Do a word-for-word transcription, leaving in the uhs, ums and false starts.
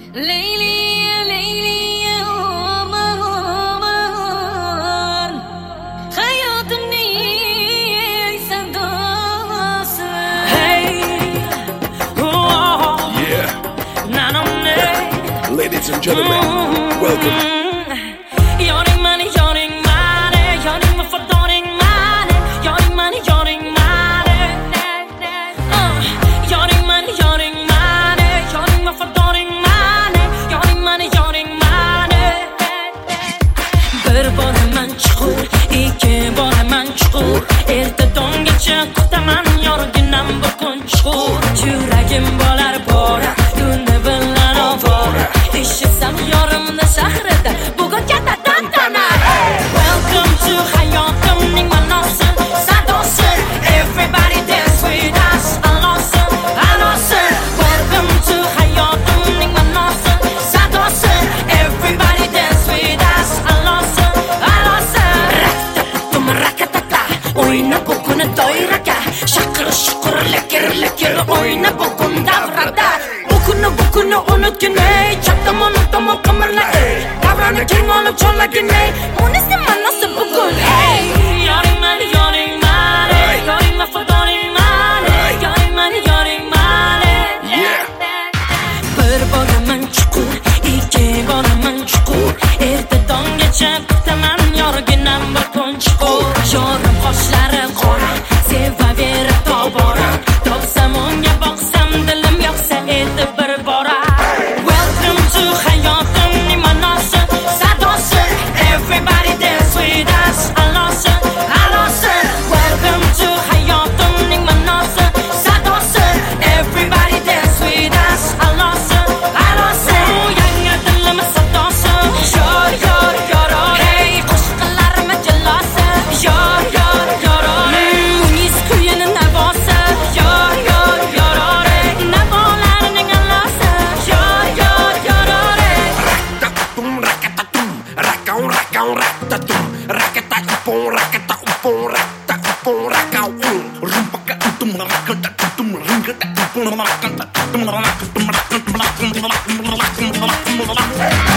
Leyli, Leyli, aman, aman. Hayatın ey sevdası. Hey, oh, Yeah. nanam ne? Ladies and gentlemen, welcome. Yoring money, yoring money, yoring me for doing money, yoring money, yoring money. Uh, yoring money, yoring money, yoring me for doing money, yoring money, yoring money. Bir boraman chuqur, ikki boraman chuqur, erta tonggacha kutaman yorginam bu kun chuqur. Yuragim bo'lar bora, tunda bilan ovora, eshitsam yorimda shahrida bugun katta tantana. Welcome to hayotimning ma'nosi, sadosi. Everybody dance with us, alosi, alosi. Welcome to hayotimning ma'nosi, sadosi. Everybody dance with us, alosi, alosi. Rakatatum rakatata, o'yna bugun doiraga, shaqir shuqur lekir lekir o'yna bugun davrada. Bukuni bukuni unutgin-ey, chap tomon tomon qimirla-ey, davrani keng olib chorlagin-ey, bunisi ma'nosi bugun. Hey, yoring mani, yoring mani, yoring me for doing money, yoring mani, yoring mani. Yeah. Bir boraman chuqur, ikki boraman chuqur, erta tonggacha kutaman yorginam bir kun chuqur. Yorim qoshlari qora, sevaverib tobora, topsam unga boqsam dilim yoqsa edi bir bora. Welcome to hayotimning ma'nosi, sadosi. Everybody dance with us, alosi, alosi. Welcome to hayotimning ma'nosi, sadosi. Everybody dance with us, alosi, alosi. Yangi dilim sadosi, yor yor yor. Hey, qo'shiqlarim jalosi, yor yor yor. Munis kuyining navosi, yor yor yor. Navolarning alosi, yor yor yor. Rakatatum, rakatatum, rakau, rakau, rakatatum, rakataupum, rakataupum, rakataupum, rakau, rumpakatum, rakatatum, rakataupum, rakatatum, rakatatum, rakatatum, rakatatum, rakatatum, rakatatum.